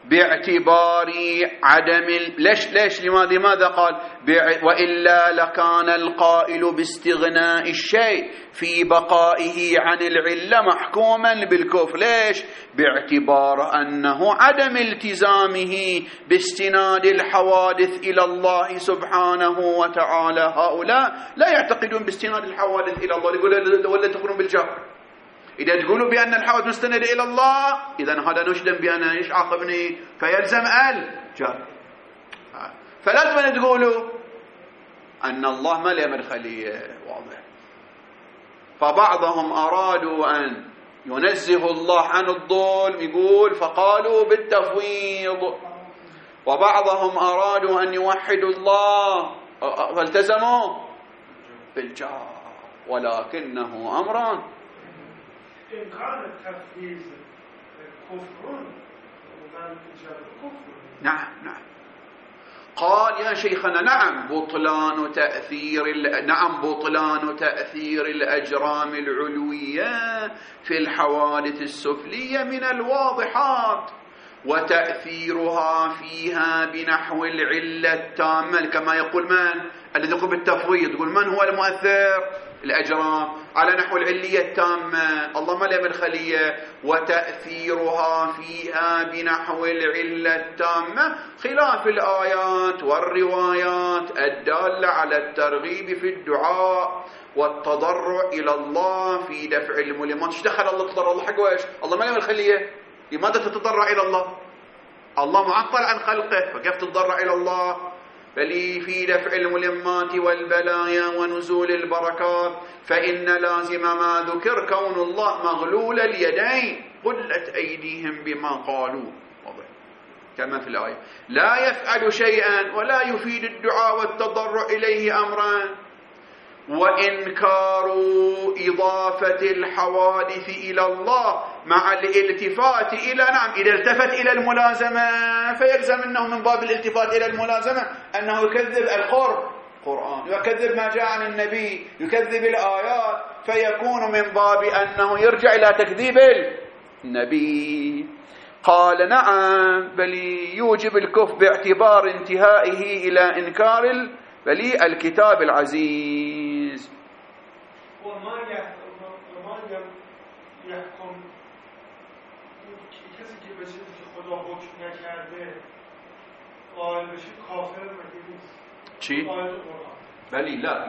باعتبار عدم ليش لماذا قال وإلا لكان القائل باستغناء الشيء في بقائه عن العلة محكوما بالكفر. ليش؟ باعتبار أنه عدم التزامه باستناد الحوادث إلى الله سبحانه وتعالى. هؤلاء لا يعتقدون باستناد الحوادث إلى الله، يقولون ولا تقولون بالجبر. إذا تقولوا بأن الحوادث مستندة إلى الله، إذن هذا نشدم بأن إيش عاقبني فيلزم الجبر. فلازم تقولوا أن الله ما له مدخلية واضح. فبعضهم أرادوا أن ينزه الله عن الظلم، يقول فقالوا بالتفويض، وبعضهم أرادوا أن يوحدوا الله فالتزموا بالجار، ولكنه أمران. إن كان التفويض كفر نعم قال يا شيخنا نعم بطلان تأثير الأجرام العلوية في الحوادث السفلية من الواضحات، وتأثيرها فيها بنحو العلة التامة، كما يقول من الذي يقول بالتفويض، يقول من هو المؤثر؟ الأجرام على نحو العلية التامة، الله ما له مدخلية، وتأثيرها فيها بنحو العلة التامة خلاف الآيات والروايات الدالة على الترغيب في الدعاء والتضرع إلى الله في دفع الملمات. ايش دخل الله تضرع الله حق وإيش؟ الله ما له مدخلية، لماذا تتضرع إلى الله؟ الله معطل عن خلقه، فكيف تتضرع إلى الله؟ بل في دفع الملمات والبلايا ونزول البركات، فإن لازم ما ذكر كون الله مغلول اليدين، قلت أيديهم بما قالوا، كما في الآية لا يفعل شيئا ولا يفيد الدعاء والتضرع إليه أمرا. وإنكار إضافة الحوادث إلى الله مع الالتفات إلى إذا التفت إلى الملازمة فيلزم أنه من باب الالتفات إلى الملازمة أنه يكذب القرآن، يكذب ما جاء عن النبي، يكذب الآيات، فيكون من باب أنه يرجع إلى تكذيب النبي. قال نعم بل يوجب الكفر باعتبار انتهائه إلى إنكار بل الكتاب العزيز. وما يحكم کسی که به چیزی که خدا حکم نکرده قائل بشه کافر مگه نیست؟ چی؟ بلی لا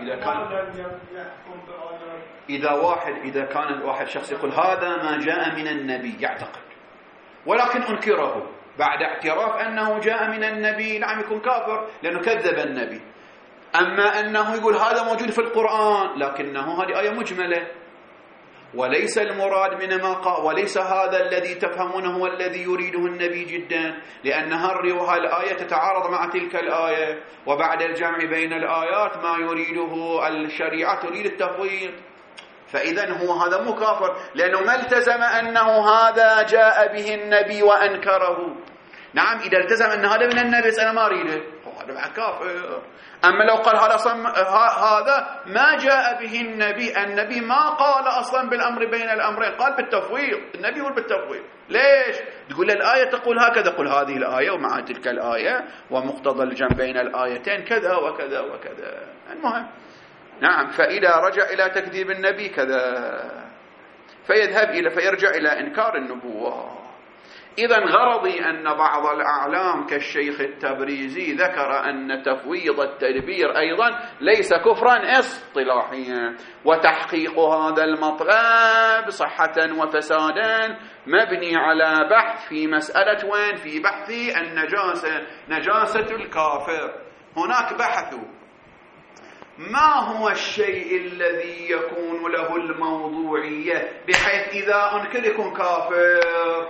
إذا كان الواحد شخص يقول هذا ما جاء من النبي يعتقد، ولكن أنكره بعد اعتراف أنه جاء من النبي، نعم يكون كافر لأنه كذب النبي. أما أنه يقول هذا موجود في القرآن لكنه هذه آية مجملة وليس المراد من ما قال، وليس هذا الذي تفهمونه هو الذي يريده النبي جدا، لأن الآية تتعارض مع تلك الآية، وبعد الجمع بين الآيات ما يريده الشريعة تريد التفويض، فإذا هو هذا مو كافر لأنه ما التزم أنه هذا جاء به النبي وأنكره. نعم إذا التزم أن هذا من النبي أنا ما أريده هذا كافر. أما لو قال هذا ما جاء به النبي ما قال أصلا بالأمر بين الأمرين، قال بالتفويض، النبي يقول بالتفويض. ليش؟ تقول الآية تقول هكذا، قل هذه الآية ومع تلك الآية ومقتضى الجمع بين الآيتين كذا وكذا وكذا. المهم نعم، فإذا رجع إلى تكذيب النبي كذا فيرجع إلى إنكار النبوة. إذن غرضي أن بعض الأعلام كالشيخ التبريزي ذكر أن تفويض التدبير أيضا ليس كفرا اصطلاحيا، وتحقيق هذا المطلب صحة وفسادا مبني على بحث في مسألة وين؟ في بحث النجاسة، نجاسة الكافر. هناك بحثوا ما هو الشيء الذي يكون له الموضوعية بحيث إذا أنكر يكون كافر،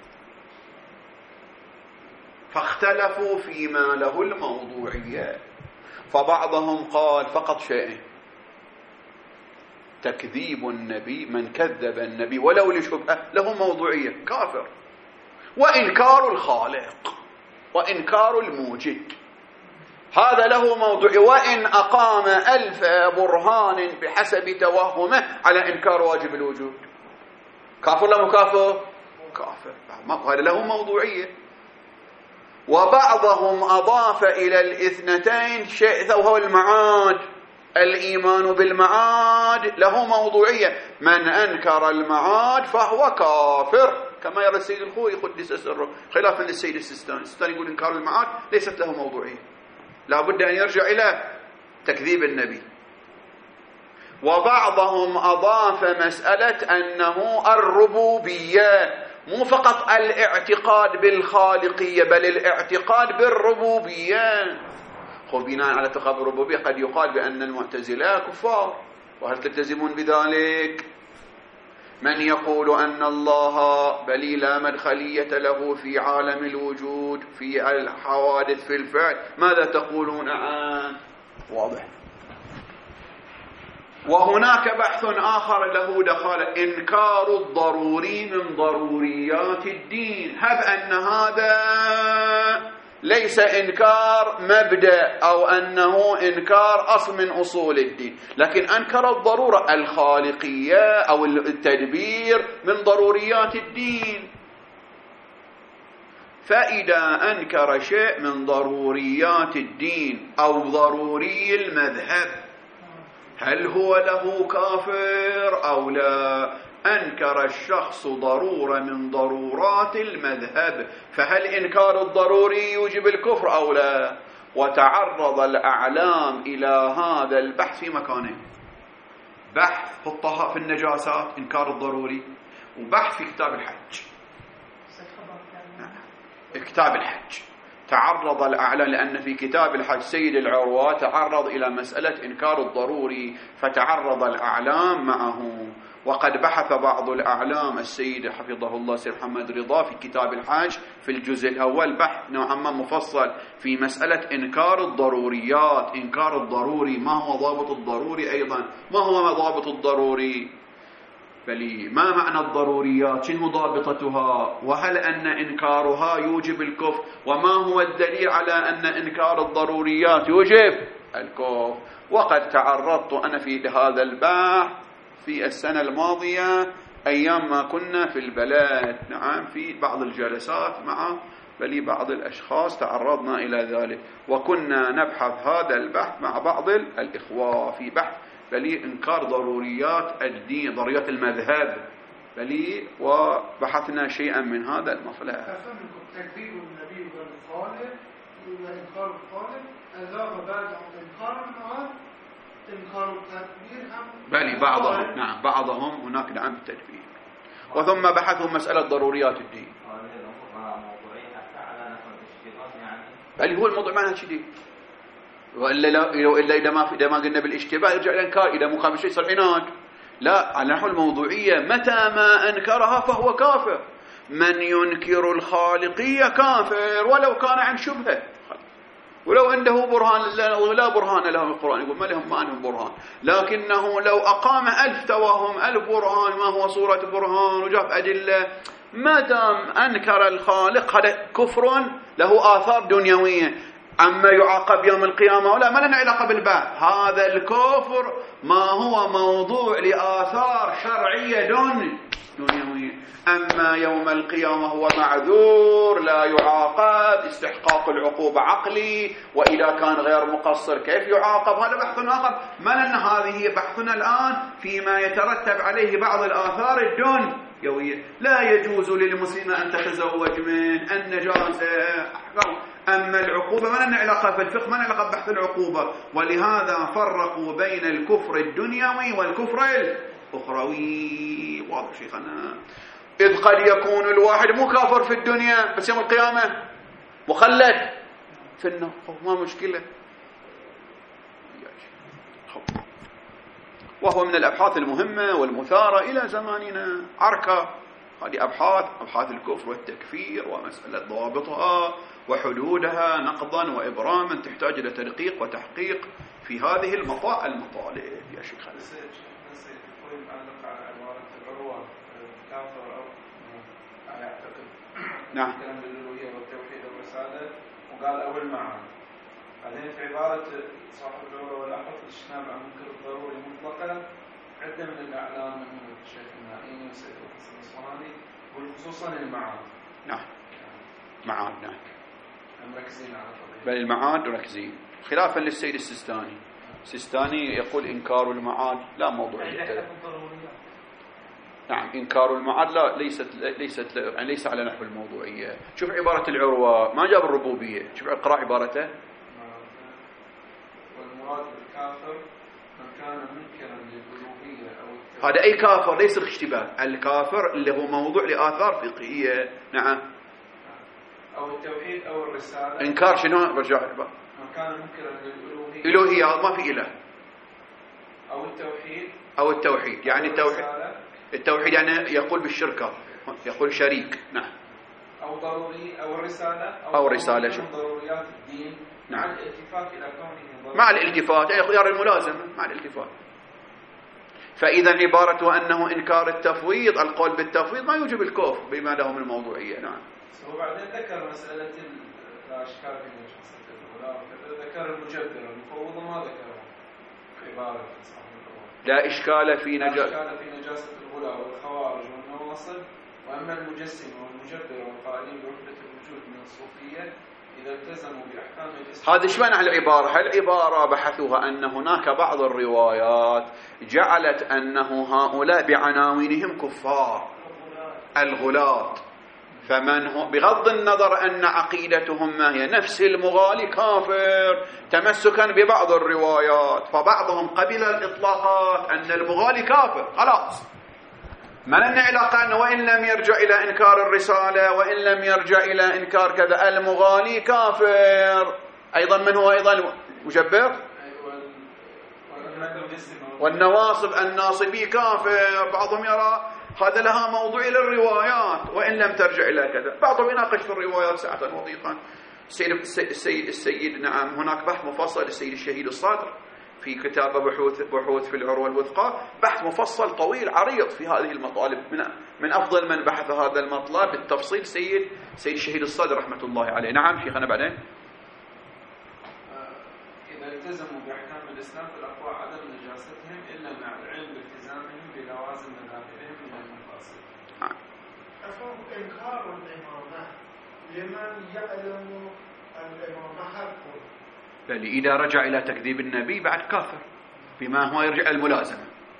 فاختلفوا فيما له الموضوعية. فبعضهم قال فقط شيء: تكذيب النبي، من كذب النبي ولو لشبهة له موضوعية كافر، وإنكار الخالق وإنكار الموجد هذا له موضوعية، وإن أقام 1000 برهان بحسب توهمه على إنكار واجب الوجود كافر لا مكافر؟ كافر، هذا له موضوعية. وبعضهم أضاف إلى الاثنتين شيء وهو المعاد. الإيمان بالمعاد له موضوعية، من أنكر المعاد فهو كافر، كما يرى السيد الخوئي قدس سره، خلافا للسيد السيستاني. السيستاني يقول إنكار المعاد ليست له موضوعية، لا بد أن يرجع إلى تكذيب النبي. وبعضهم أضاف مسألة أنه الربوبية، مو فقط الاعتقاد بالخالقية بل الاعتقاد بالربوبية. بناء على اعتقاد الربوبية قد يقال بأن المعتزلة كفار، وهل تلتزمون بذلك؟ من يقول أن الله بل لا مدخلية له في عالم الوجود، في الحوادث، في الفعل، ماذا تقولون عنه؟ واضح. وهناك بحث آخر له دخل، إنكار الضروري من ضروريات الدين. هب أن هذا ليس إنكار مبدأ أو أنه إنكار أصل من أصول الدين، لكن أنكر الضرورة الخالقية أو التدبير من ضروريات الدين. فإذا أنكر شيء من ضروريات الدين أو ضروري المذهب، هل هو له كافر أو لا؟ أنكر الشخص ضرورة من ضرورات المذهب، فهل إنكار الضروري يوجب الكفر أو لا؟ وتعرض الأعلام إلى هذا البحث في مكانين: بحث في النجاسات إنكار الضروري، وبحث في كتاب الحج. كتاب الحج تعرض الأعلام، لأن في كتاب الحج سيد العروة تعرض إلى مسألة إنكار الضروري، فتعرض الأعلام معه. وقد بحث بعض الأعلام، السيد حفظه الله سيد محمد رضا، في كتاب الحج في الجزء الأول بحث نوعا ما مفصل في مسألة إنكار الضروريات. إنكار الضروري، ما هو ضابط الضروري؟ أيضا ما هو ضابط الضروري؟ بل ما معنى الضروريات؟ شنو ضابطتها؟ وهل أن إنكارها يوجب الكفر؟ وما هو الدليل على أن إنكار الضروريات يوجب الكفر؟ وقد تعرضت أنا في هذا البحث في السنة الماضية أيام ما كنا في البلد، نعم، في بعض الجلسات مع بعض الأشخاص تعرضنا إلى ذلك، وكنا نبحث هذا البحث مع بعض الإخوة في بحث إنكار ضروريات الدين، ضروريات المذهب، وبحثنا شيئا من هذا المصلحة. تكذيب النبي والخالق وإنكار الخالق، أضاف بعد إنكار المعاد إنكار التدبير هم بعضهم، نعم، بعضهم هناك نعم التدبير. وثم بحثوا مسألة ضروريات الدين. هو الموضوع معناه شديد، وإلا إذا ما قلنا بالاشتباه يرجع الإنكار، إذا مقام شيء صار عناد. لا، على نحو الموضوعية، متى ما أنكرها فهو كافر. من ينكر الخالقية كافر ولو كان عن شبهة، ولو عنده برهان لا برهان له القرآن، يقول ما عندهم برهان، لكنه لو أقام 1000 توهم 1000 برهان، ما هو صورة برهان وجاب أدلة، ما دام أنكر الخالق هذا كفر له آثار دنيوية. أما يعاقب يوم القيامة ولا، ما لنا علاقة بالبعث. هذا الكفر ما هو موضوع لآثار شرعية دنيوية. أما يوم القيامة هو معذور لا يعاقب، استحقاق العقوبة عقلي، وإذا كان غير مقصر كيف يعاقب؟ هذا بحث آخر. ما لنا، هذه بحثنا الآن فيما يترتب عليه بعض الآثار الدنيوية. لا يجوز للمسلم أن تتزوج من النجاسة. أما العقوبة ما لنا علاقة في الفقه، ما لنا علاقة ببحث العقوبة. ولهذا فرقوا بين الكفر الدنيوي والكفر الأخروي. واضح شيخنا؟ إذ قد يكون الواحد مو كافر في الدنيا، بس يوم القيامة مخلد في النار، ما مشكلة. وهو من الأبحاث المهمة والمثارة إلى زماننا. عركة هذه أبحاث الكفر والتكفير ومسألة ضوابطها وحدودها نقضا وإبراما، تحتاج إلى تدقيق وتحقيق في هذه المطالب يا شيخ. نعم. كلام بالألوهية والتوحيد والرسالة، وقال أول معاني. بعدين في عبارة صاحب العروة والأحد الاجتناب عن منكر الضروري مطلقا، عدة من الأعلام من الشيخ النائي وسيد الحسن الصهاني، وخصوصا المعاد. نعم، معاد. نعم. مركزين على القضية. بل المعاد مركزين خلافا للسيد السيستاني. السيستاني يقول إنكار المعاد لا موضوعية. نعم إنكار المعاد لا ليس على نحو الموضوعية. شوف عبارة العروة ما جاب الربوبية، شوف اقرأ عبارته. والمراد بالكافر من كان منكرا للألوهية أو التوحيد. هذا أي كافر ليس اشتباه، الكافر اللي هو موضوع لآثار فقهية. نعم أو التوحيد أو الرسالة. إنكار شنو؟ رجع من كان منكرا للألوهية. إلوهية ما في إله. أو التوحيد يعني التوحيد يعني يقول بالشركة، يقول شريك. نعم أو ضروري أو الرسالة أو رسالة من ضروريات الدين. نعم. مع الالتفات إلى كونه ضروري. مع الالتفات أي خيار الملازمة مع الالتفات. فإذا عبارة وأنه إنكار التفويض، القول بالتفويض ما يوجب الكفر بما له من الموضوعية. نعم. وبعدين ذكر مسألة الأشكال في نجاسة الغلاء، ذكر المجبر المفوض ما ذكره في عبارة صاحب الأول. لا إشكال في نجاسة الغلاء والخوارج والنواصب. وأما المجسم والمجبر والقائلين بوحدة الوجود من الصوفية إذا التزموا بأحكام الإسلام. هذا ايش معنى العبارة؟ العبارة بحثوها أن هناك بعض الروايات جعلت أنه هؤلاء بعناوينهم كفار الغلاة، فمن هو بغض النظر أن عقيدتهم ما هي نفس المغالي كافر تمسكا ببعض الروايات، فبعضهم قبل الإطلاقات أن المغالي كافر خلاص ما لنا علاقة أنه وإن لم يرجع إلى إنكار الرسالة وإن لم يرجع إلى إنكار كذا المغالي كافر. أيضا من هو أيضا مجبر والنواصب الناصبي كافر. بعضهم يرى هذا لها موضوع للروايات وإن لم ترجع إلى كذا، بعضهم يناقش في الروايات ساعة وضيقا. السيد نعم هناك بحث مفصل للسيد الشهيد الصادر في كتابه بحوث في العروة الوثقى، بحث مفصل طويل عريض في هذه المطالب. من أفضل من بحث هذا المطلب بالتفصيل سيد الشهيد الصادر رحمة الله عليه. نعم شيخنا بعدين. إذا التزموا بأحكام الإسلام فالأقوى عدم نجاستهم إلا مع العلم بالتزامهم بلوازم مذاهبهم من المفاصل. أفهم إنكار الإمامة لمن يعلم الإمامة حقه، بل إذا رجع إلى تكذيب النبي بعد كافر بما هو يرجع الملازمة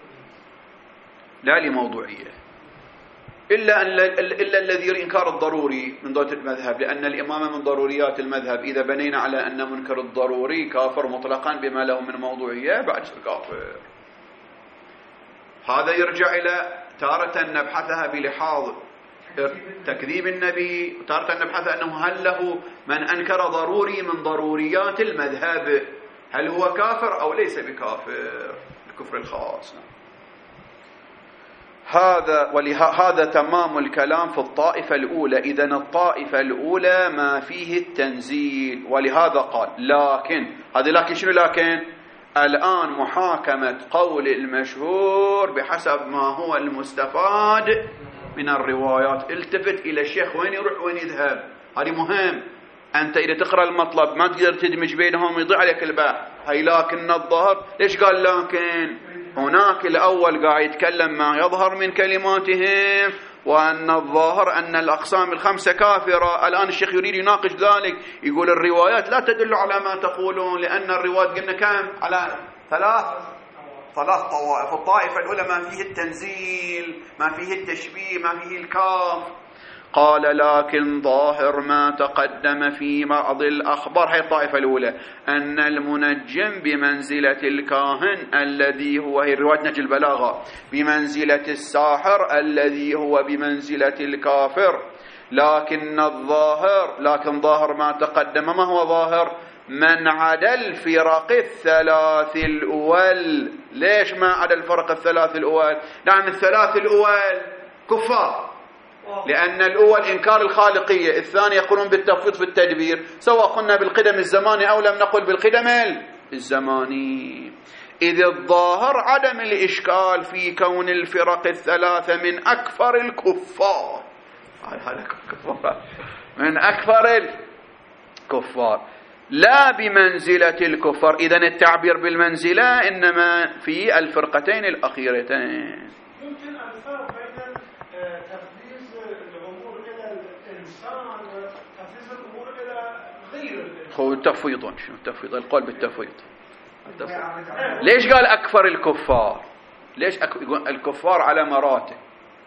لا لموضوعية، إلا الذي يرى إنكار الضروري من ضوء المذهب، لأن الإمامة من ضروريات المذهب. إذا بنينا على أن منكر الضروري كافر مطلقا بما له من موضوعية بعد كافر. هذا يرجع إلى تارة نبحثها بلحاظ تكذيب النبي، تارة نبحث أنه هل له من أنكر ضروري من ضروريات المذهب هل هو كافر أو ليس بكافر الكفر الخاص. هذا تمام الكلام في الطائفة الأولى. إذن الطائفة الأولى ما فيه التنزيل، ولهذا قال لكن هذا لكن شنو؟ لكن الآن محاكمة قول المشهور بحسب ما هو المستفاد من الروايات. التفت إلى الشيخ وين يروح وين يذهب، هذه مهم. أنت إذا تقرأ المطلب ما تقدر تدمج بينهم يضيع عليك البحث. هي لكن الظهر ليش قال لكن؟ هناك الأول قاعد يتكلم ما يظهر من كلماتهم وأن الظاهر أن الأقسام الخمسة كافرة. الآن الشيخ يريد يناقش ذلك، يقول الروايات لا تدل على ما تقولون، لأن الروايات قلنا كم؟ على ثلاث طوائف. الطائفة الأولى ما فيه التنزيل، ما فيه التشبيه، ما فيه الكاف. قال لكن ظاهر ما تقدم في بعض الأخبار، هي الطائفة الأولى، أن المنجم بمنزلة الكاهن الذي هو هي رواية نهج البلاغة، بمنزلة الساحر الذي هو بمنزلة الكافر. لكن ظاهر ما تقدم. ما هو ظاهر؟ من عدا الفرق الثلاث الأول. ليش ما عدا الفرق الثلاث الأول؟ نعم الثلاث الأول كفار، لأن الأول إنكار الخالقية، الثاني يقولون بالتفويض في التدبير، سواء قلنا بالقدم الزماني أو لم نقل بالقدم الزماني. إذ الظاهر عدم الإشكال في كون الفرق الثلاثة من أكثر الكفار. من أكثر الكفار لا بمنزلة الكفر. إذن التعبير بالمنزلة إنما في الفرقتين الأخيرتين. يمكن الفرق بين تفويض الأمور إلى الإنسان وتفويض الأمور إلى هو التفويض. شنو التفويض؟ القول بالتفويض. ليش قال أكفر الكفار؟ ليش يقول الكفار على مراتب؟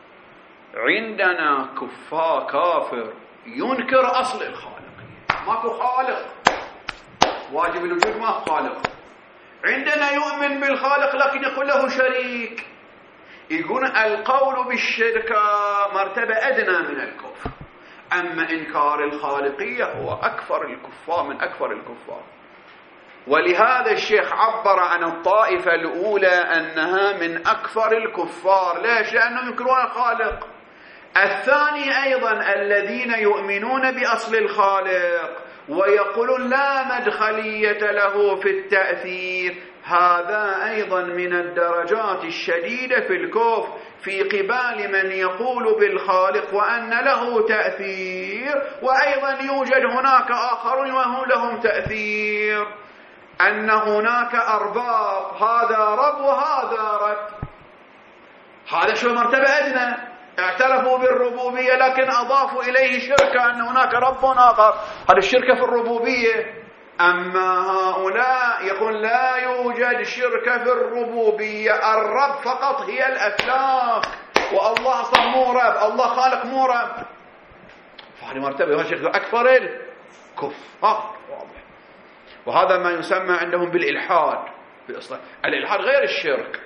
عندنا كافر ينكر أصل الخالق، ماكو خالق، واجب الوجود ما خالق. عندنا يؤمن بالخالق لكن يقول له شريك. يقول القول بالشركة مرتبة أدنى من الكفر، أما إنكار الخالقية هو أكفر الكفار من أكفر الكفار. ولهذا الشيخ عبر عن الطائفة الأولى أنها من أكفر الكفار. ليش؟ لأنهم ينكرون الخالق. الثاني أيضا الذين يؤمنون بأصل الخالق ويقولون لا مدخلية له في التأثير، هذا أيضا من الدرجات الشديدة في الكفر، في قبال من يقول بالخالق وأن له تأثير، وأيضا يوجد هناك آخرون وهم لهم تأثير، أن هناك أرباب، هذا رب وهذا رب. هذا شو مرتبة أدنى، اعترفوا بالربوبية لكن أضافوا إليه شركة، أن هناك رب آخر، هذا الشركة في الربوبية. أما هؤلاء يقول لا يوجد شركة في الربوبية، الرب فقط هي الأفلاك، والله أصلا مو رب، الله خالق مو رب. فهذه مرتبة أكثر الكفار، واضح. وهذا ما يسمى عندهم بالإلحاد في الإصلاح. الإلحاد غير الشرك،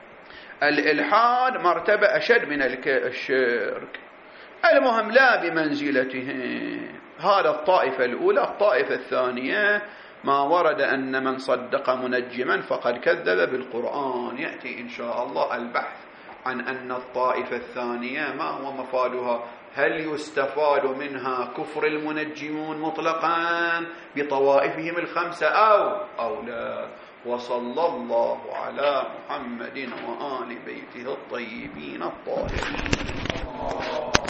الإلحاد مرتبة أشد من الشرك. المهم لا بمنزلتهم. هذا الطائفة الأولى. الطائفة الثانية ما ورد أن من صدق منجما فقد كذب بالقرآن. يأتي إن شاء الله البحث عن أن الطائفة الثانية ما هو مفادها، هل يستفاد منها كفر المنجمون مطلقا بطوائفهم الخمسة أو لا. وصلى الله على محمد وآل بيته الطيبين الطاهرين.